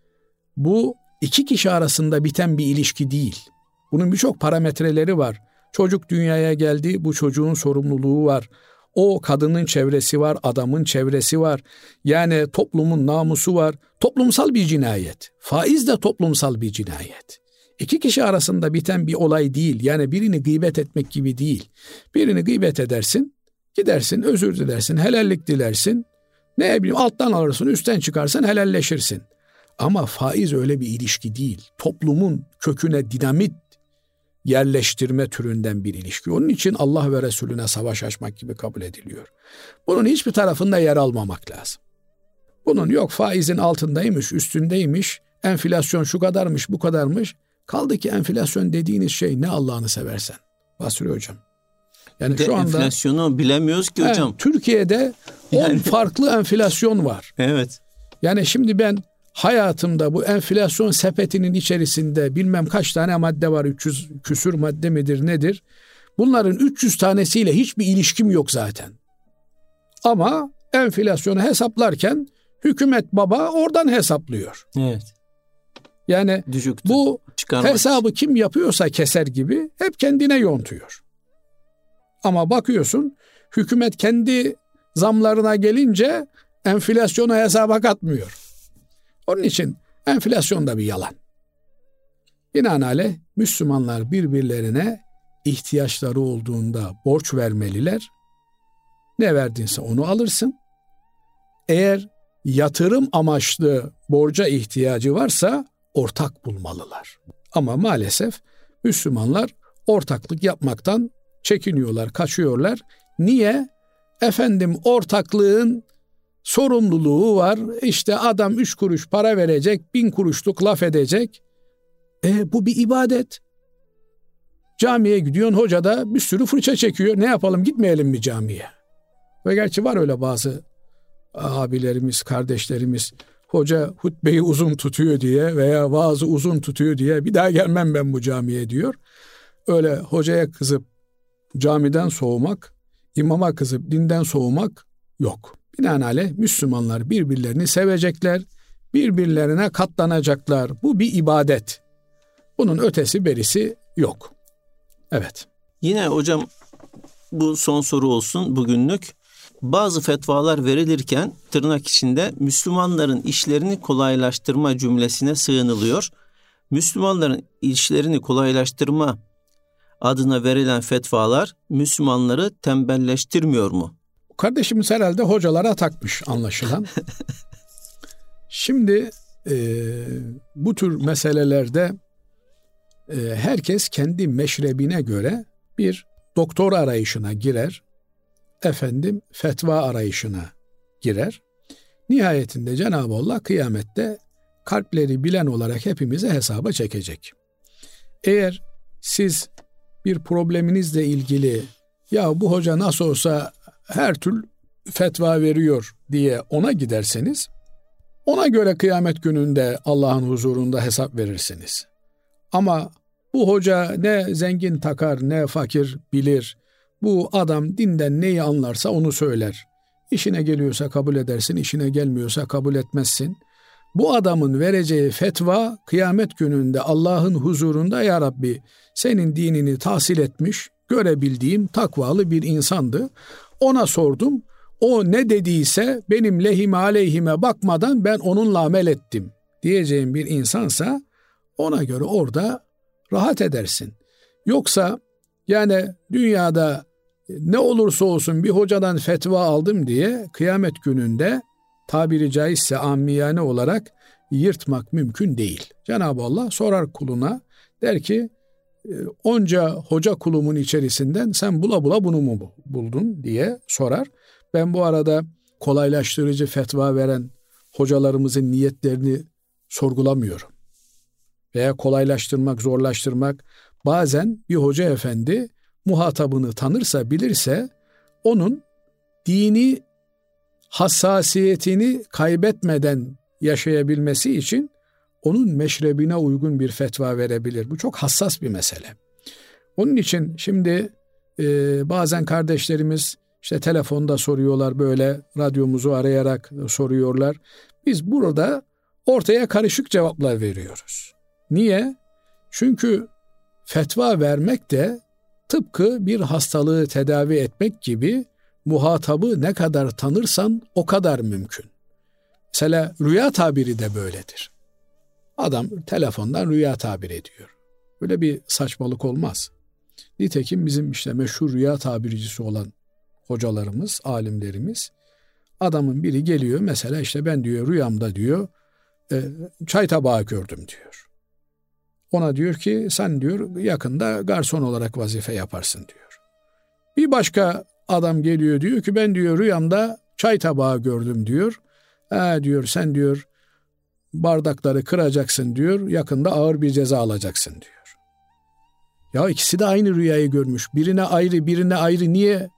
Bu iki kişi arasında biten bir ilişki değil. Bunun birçok parametreleri var. Çocuk dünyaya geldi, bu çocuğun sorumluluğu var. O kadının çevresi var, adamın çevresi var. Yani toplumun namusu var. Toplumsal bir cinayet. Faiz de toplumsal bir cinayet. İki kişi arasında biten bir olay değil. Yani birini gıybet etmek gibi değil. Birini gıybet edersin, gidersin, özür dilersin, helallik dilersin. Ne bileyim alttan alırsın, üstten çıkarsın, helalleşirsin. Ama faiz öyle bir ilişki değil. Toplumun köküne dinamit yerleştirme türünden bir ilişki. Onun için Allah ve Resulüne savaş açmak gibi kabul ediliyor. Bunun hiçbir tarafında yer almamak lazım. Bunun yok faizin altındaymış, üstündeymiş, enflasyon şu kadarmış, bu kadarmış. Kaldı ki enflasyon dediğiniz şey ne Allah'ını seversen Basri hocam. Yani şu anda enflasyonu bilemiyoruz ki hocam. Türkiye'de 10 farklı enflasyon var. Evet. Yani şimdi ben hayatımda bu enflasyon sepetinin içerisinde bilmem kaç tane madde var, 300 küsür madde midir nedir? Bunların 300 tanesiyle hiçbir ilişkim yok zaten. Ama enflasyonu hesaplarken hükümet baba oradan hesaplıyor. Evet. Yani düşüktü, bu hesabı kim yapıyorsa keser gibi hep kendine yontuyor. Ama bakıyorsun hükümet kendi zamlarına gelince enflasyonu hesaba katmıyor. Onun için enflasyon da bir yalan. Binaenaleyh Müslümanlar birbirlerine ihtiyaçları olduğunda borç vermeliler. Ne verdinse onu alırsın. Eğer yatırım amaçlı borca ihtiyacı varsa ortak bulmalılar. Ama maalesef Müslümanlar ortaklık yapmaktan çekiniyorlar, kaçıyorlar. Niye? Efendim ortaklığın sorumluluğu var. İşte adam 3 kuruş para verecek, 1000 kuruşluk laf edecek. Bu bir ibadet. Camiye gidiyorsun, hoca da bir sürü fırça çekiyor. Ne yapalım, gitmeyelim mi camiye? Ve gerçi var öyle bazı abilerimiz, kardeşlerimiz, hoca hutbeyi uzun tutuyor diye veya vaazı uzun tutuyor diye bir daha gelmem ben bu camiye diyor. Öyle hocaya kızıp camiden soğumak, imama kızıp dinden soğumak yok. Binaenaleyh Müslümanlar birbirlerini sevecekler, birbirlerine katlanacaklar. Bu bir ibadet. Bunun ötesi berisi yok. Evet. Yine hocam bu son soru olsun bugünlük. Bazı fetvalar verilirken tırnak içinde Müslümanların işlerini kolaylaştırma cümlesine sığınılıyor. Müslümanların işlerini kolaylaştırma adına verilen fetvalar Müslümanları tembelleştirmiyor mu? Kardeşimiz herhalde hocalara takmış anlaşılan. Şimdi bu tür meselelerde herkes kendi meşrebine göre bir doktor arayışına girer. Fetva arayışına girer. Nihayetinde Cenab-ı Allah kıyamette kalpleri bilen olarak hepimize hesaba çekecek. Eğer siz bir probleminizle ilgili ya bu hoca nasıl olsa her türlü fetva veriyor diye ona giderseniz ona göre kıyamet gününde Allah'ın huzurunda hesap verirsiniz. Ama bu hoca ne zengin takar ne fakir bilir. Bu adam dinden neyi anlarsa onu söyler. İşine geliyorsa kabul edersin, işine gelmiyorsa kabul etmezsin. Bu adamın vereceği fetva kıyamet gününde Allah'ın huzurunda ya Rabbi senin dinini tahsil etmiş, görebildiğim takvalı bir insandı. Ona sordum. O ne dediyse benim lehime aleyhime bakmadan ben onunla amel ettim diyeceğim bir insansa ona göre orada rahat edersin. Yoksa yani dünyada ne olursa olsun bir hocadan fetva aldım diye kıyamet gününde tabiri caizse ammiyane olarak yırtmak mümkün değil. Cenab-ı Allah sorar kuluna, der ki onca hoca kulumun içerisinden sen bula bula bunu mu buldun diye sorar. Ben bu arada kolaylaştırıcı fetva veren hocalarımızın niyetlerini sorgulamıyorum. Veya kolaylaştırmak, zorlaştırmak. Bazen bir hoca efendi muhatabını tanırsa, bilirse onun dini hassasiyetini kaybetmeden yaşayabilmesi için onun meşrebine uygun bir fetva verebilir. Bu çok hassas bir mesele. Onun için şimdi bazen kardeşlerimiz işte telefonda soruyorlar, böyle radyomuzu arayarak soruyorlar. Biz burada ortaya karışık cevaplar veriyoruz. Niye? Çünkü fetva vermek de tıpkı bir hastalığı tedavi etmek gibi muhatabı ne kadar tanırsan o kadar mümkün. Mesela rüya tabiri de böyledir. Adam telefondan rüya tabir ediyor. Böyle bir saçmalık olmaz. Nitekim bizim işte meşhur rüya tabircisi olan hocalarımız, alimlerimiz, adamın biri geliyor mesela işte ben diyor rüyamda diyor çay tabağı gördüm diyor. Ona diyor ki sen diyor yakında garson olarak vazife yaparsın diyor. Bir başka adam geliyor diyor ki ben diyor rüyamda çay tabağı gördüm diyor. Diyor sen diyor bardakları kıracaksın diyor, yakında ağır bir ceza alacaksın diyor. Ya ikisi de aynı rüyayı görmüş. Birine ayrı niye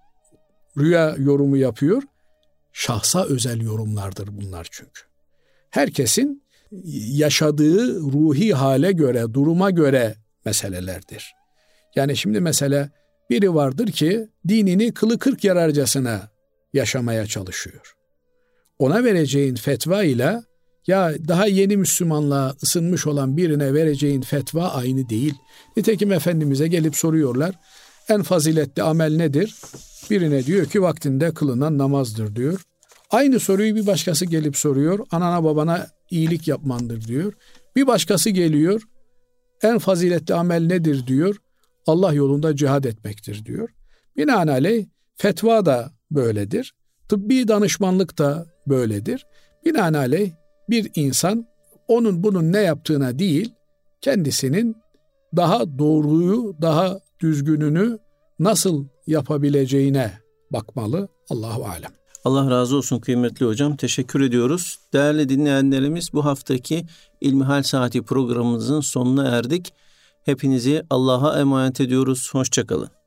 rüya yorumu yapıyor? Şahsa özel yorumlardır bunlar çünkü. Herkesin yaşadığı ruhi hale göre, duruma göre meselelerdir. Yani şimdi mesela biri vardır ki dinini kılı kırk yararcasına yaşamaya çalışıyor. Ona vereceğin fetva ile ya daha yeni Müslümanlığa ısınmış olan birine vereceğin fetva aynı değil. Nitekim Efendimiz'e gelip soruyorlar. En faziletli amel nedir? Birine diyor ki vaktinde kılınan namazdır diyor. Aynı soruyu bir başkası gelip soruyor. Anana babana iyilik yapmandır diyor. Bir başkası geliyor, en faziletli amel nedir diyor. Allah yolunda cihad etmektir diyor. Binaenaleyh fetva da böyledir. Tıbbi danışmanlık da böyledir. Binaenaleyh bir insan onun bunun ne yaptığına değil, kendisinin daha doğruyu, daha düzgününü nasıl yapabileceğine bakmalı. Allahu alem. Allah razı olsun kıymetli hocam. Teşekkür ediyoruz. Değerli dinleyenlerimiz, bu haftaki İlmihal Saati programımızın sonuna erdik. Hepinizi Allah'a emanet ediyoruz. Hoşça kalın.